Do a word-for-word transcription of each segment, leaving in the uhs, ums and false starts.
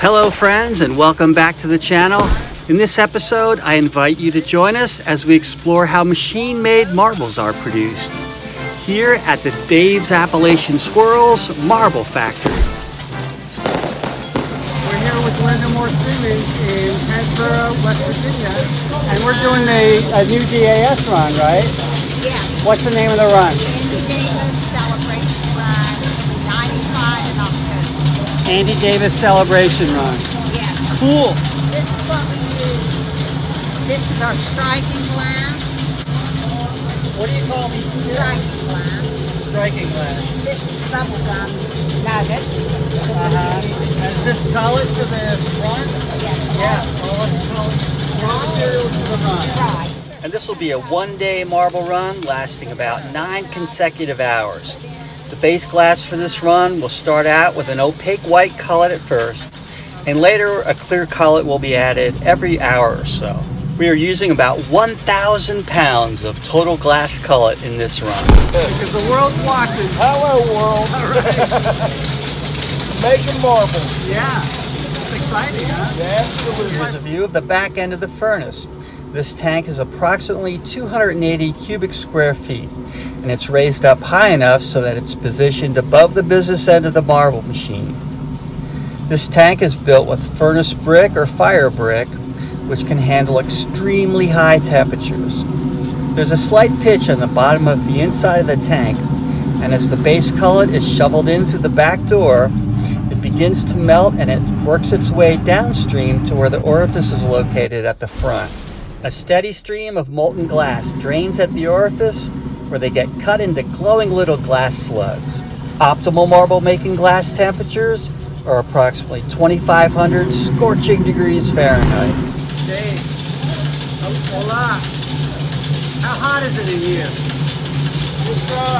Hello friends, and welcome back to the channel. In this episode, I invite you to join us as we explore how machine-made marbles are produced here at the Dave's Appalachian Swirls Marble Factory. We're here with Linda Morcini in Hensborough, West Virginia, and we're doing a, a new D A S run, right? Yeah. What's the name of the run? Andy Davis Celebration Run, ninety-five in October. Andy Davis Celebration Run. Yeah. Cool. This is what we use. This is our striking glass. What do you call these? Striking glass. Striking glass. This is bubblegum nuggets. Uh-huh. And is this solid to the front? Yes. Yeah. Oh, let's call it raw material to the run. Right. And this will be a one-day marble run lasting about nine consecutive hours. The base glass for this run will start out with an opaque white cullet at first, and later a clear cullet will be added every hour or so. We are using about one thousand pounds of total glass cullet in this run. Because the world's watching. Hello, world. All right. Making marble. Yeah. It's exciting, huh? Yeah, absolutely. Here's a view of the back end of the furnace. This tank is approximately two hundred eighty cubic square feet, and it's raised up high enough so that it's positioned above the business end of the marble machine. This tank is built with furnace brick or fire brick, which can handle extremely high temperatures. There's a slight pitch on the bottom of the inside of the tank, and as the base cullet is shoveled in through the back door, it begins to melt and it works its way downstream to where the orifice is located at the front. A steady stream of molten glass drains at the orifice where they get cut into glowing little glass slugs. Optimal marble making glass temperatures are approximately twenty-five hundred scorching degrees Fahrenheit. Dave, hola. How hot is it in here? It's, uh,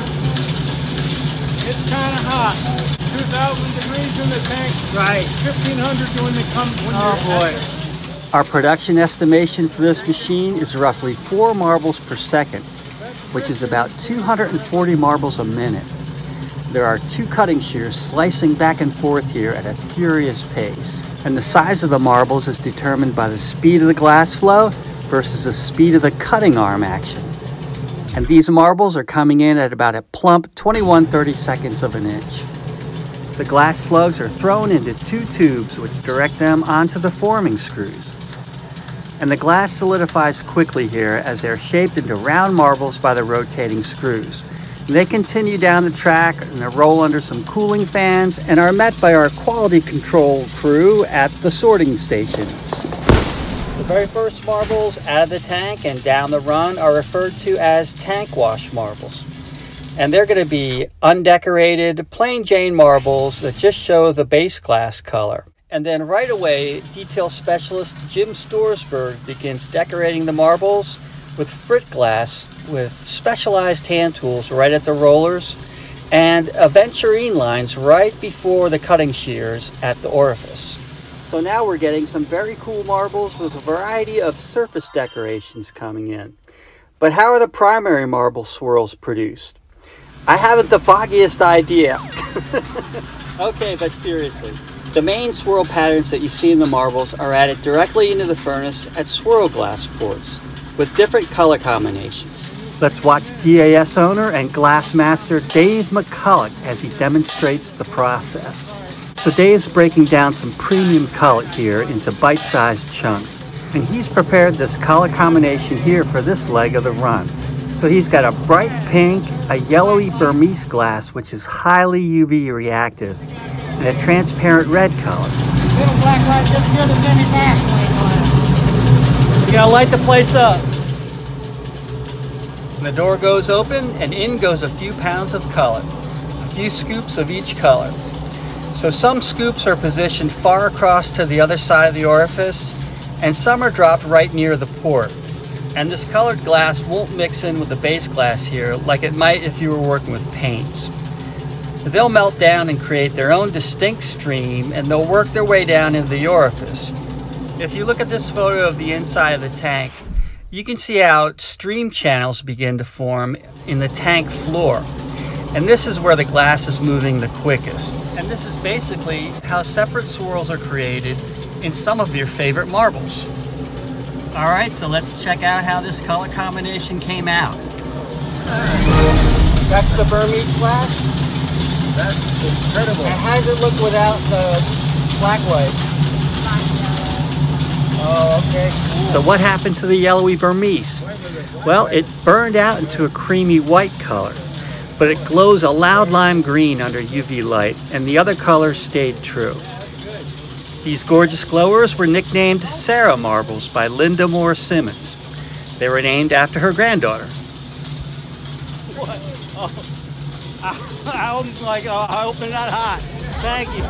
it's kind of hot. two thousand degrees in the tank. Right. fifteen hundred when they come. When Oh boy. Our production estimation for this machine is roughly four marbles per second, which is about two hundred forty marbles a minute. There are two cutting shears slicing back and forth here at a furious pace, and the size of the marbles is determined by the speed of the glass flow versus the speed of the cutting arm action. And these marbles are coming in at about a plump twenty-one thirty-seconds of an inch. The glass slugs are thrown into two tubes which direct them onto the forming screws. And the glass solidifies quickly here as they're shaped into round marbles by the rotating screws. And they continue down the track and they roll under some cooling fans and are met by our quality control crew at the sorting stations. The very first marbles out of the tank and down the run are referred to as tank wash marbles. And they're going to be undecorated, plain Jane marbles that just show the base glass color. And then right away, detail specialist Jim Storsberg begins decorating the marbles with frit glass with specialized hand tools right at the rollers and aventurine lines right before the cutting shears at the orifice. So now we're getting some very cool marbles with a variety of surface decorations coming in. But how are the primary marble swirls produced? I haven't the foggiest idea. Okay, but seriously. The main swirl patterns that you see in the marbles are added directly into the furnace at swirl glass ports with different color combinations. Let's watch D A S owner and glass master Dave McCulloch as he demonstrates the process. So Dave's breaking down some premium cullet here into bite-sized chunks, and he's prepared this color combination here for this leg of the run. So he's got a bright pink, a yellowy Burmese glass which is highly U V reactive, and a transparent red color. Little black light just here to send me back. You gotta light the place up. And the door goes open and in goes a few pounds of cullet, a few scoops of each color. So some scoops are positioned far across to the other side of the orifice, and some are dropped right near the port. And this colored glass won't mix in with the base glass here like it might if you were working with paints. They'll melt down and create their own distinct stream, and they'll work their way down into the orifice. If you look at this photo of the inside of the tank, you can see how stream channels begin to form in the tank floor. And this is where the glass is moving the quickest. And this is basically how separate swirls are created in some of your favorite marbles. All right, so let's check out how this color combination came out. That's the Burmese glass. That's incredible. And how does it look without the black white? Oh, okay. Cool. So what happened to the yellowy Burmese? Well, it burned out into a creamy white color, but it glows a loud lime green under U V light, and the other colors stayed true. These gorgeous glowers were nicknamed Sarah marbles by Linda Moore Simmons. They were named after her granddaughter. What? Oh, I, I hope like oh, I hope it's not hot. Thank you.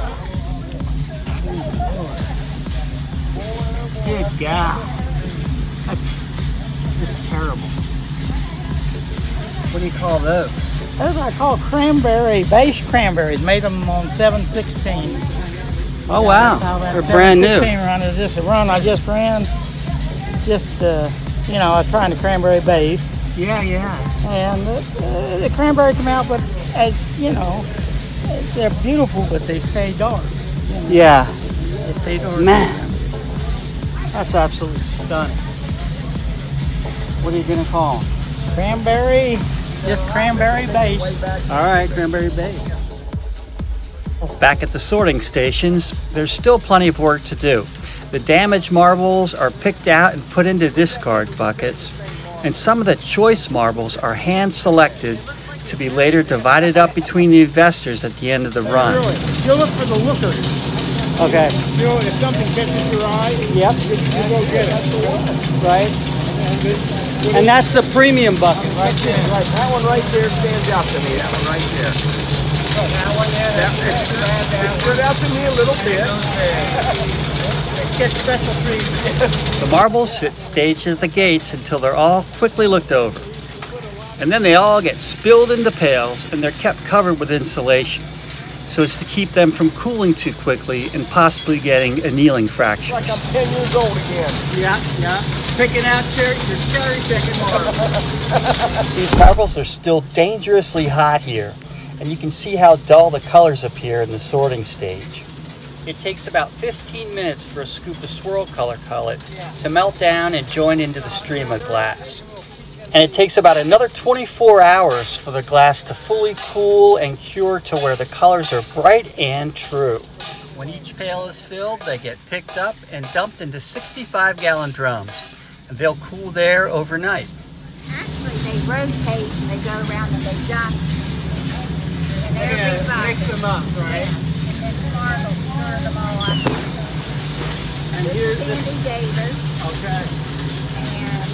Good God, that's just terrible. What do you call those? Those I call cranberry, base cranberries. Made them on seven sixteen. Oh wow, they're brand new. Run is just a run I just ran. Just uh, you know, I was trying the cranberry base. Yeah, yeah. And uh, the cranberry come out, but as you know, they're beautiful, but they stay dark. You know? Yeah. They stay dark. Man, that's absolutely stunning. What are you gonna call them? Cranberry, just cranberry base. All right, cranberry base. Back at the sorting stations, there's still plenty of work to do. The damaged marbles are picked out and put into discard buckets, and some of the choice marbles are hand-selected to be later divided up between the investors at the end of the run. Really, you look for the lookers. Okay. You know, if something catches your eye, yep, you, you go get it. Right. And, it, and that's the premium bucket, right there. Right, that one right there stands out to me. That one right there. That one there. That, it, it stood out to me a little bit. Get special treatment. The marbles sit staged at the gates until they're all quickly looked over. And then they all get spilled into pails and they're kept covered with insulation, so as to keep them from cooling too quickly and possibly getting annealing fractures. Like I'm ten years old again. Yeah, yeah. Picking out cherry, your cherry picking marbles. These marbles are still dangerously hot here, and you can see how dull the colors appear in the sorting stage. It takes about fifteen minutes for a scoop of swirl color cullet to melt down and join into the stream of glass. And it takes about another twenty-four hours for the glass to fully cool and cure to where the colors are bright and true. When each pail is filled, they get picked up and dumped into sixty-five gallon drums, and they'll cool there overnight. Actually, they rotate and they go around and they dump. And every Yeah, mix them up, right? And then tomorrow they'll stir them all up. And This here's is the, Andy Davis, okay. and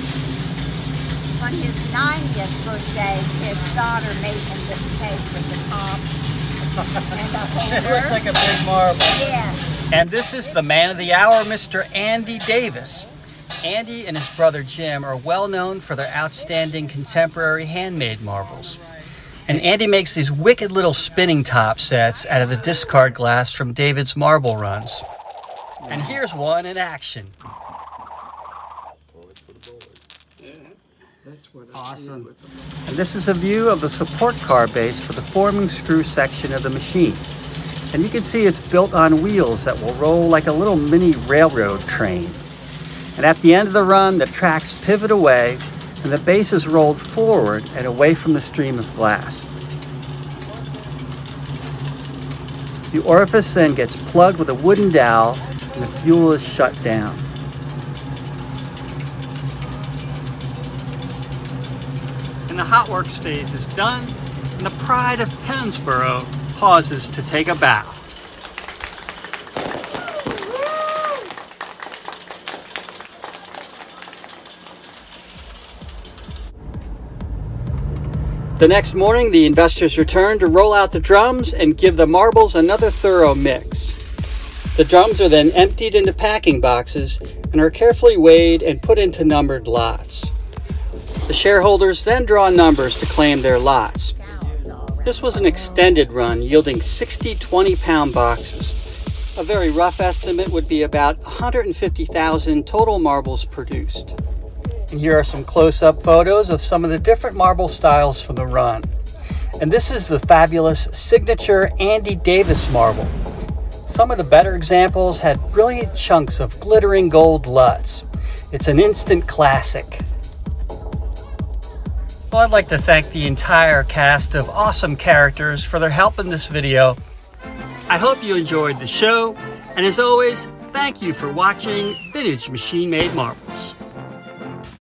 on his ninetieth birthday, his daughter made him this cake with the top and the It hanger. looks like a big marble. Yeah. And this is the man of the hour, Mister Andy Davis. Andy and his brother Jim are well known for their outstanding contemporary handmade marbles. And Andy makes these wicked little spinning top sets out of the discard glass from David's marble runs. And here's one in action. Awesome. And this is a view of the support car base for the forming screw section of the machine. And you can see it's built on wheels that will roll like a little mini railroad train. And at the end of the run, the tracks pivot away and the base is rolled forward and away from the stream of glass. The orifice then gets plugged with a wooden dowel and the fuel is shut down. And the hot work stage is done, and the pride of Pennsboro pauses to take a bow. The next morning, the investors return to roll out the drums and give the marbles another thorough mix. The drums are then emptied into packing boxes and are carefully weighed and put into numbered lots. The shareholders then draw numbers to claim their lots. This was an extended run yielding sixty twenty-pound boxes. A very rough estimate would be about one hundred fifty thousand total marbles produced. And here are some close-up photos of some of the different marble styles for the run. And this is the fabulous signature Andy Davis marble. Some of the better examples had brilliant chunks of glittering gold Lutz. It's an instant classic. Well, I'd like to thank the entire cast of awesome characters for their help in this video. I hope you enjoyed the show, and as always, thank you for watching Vintage Machine Made Marbles.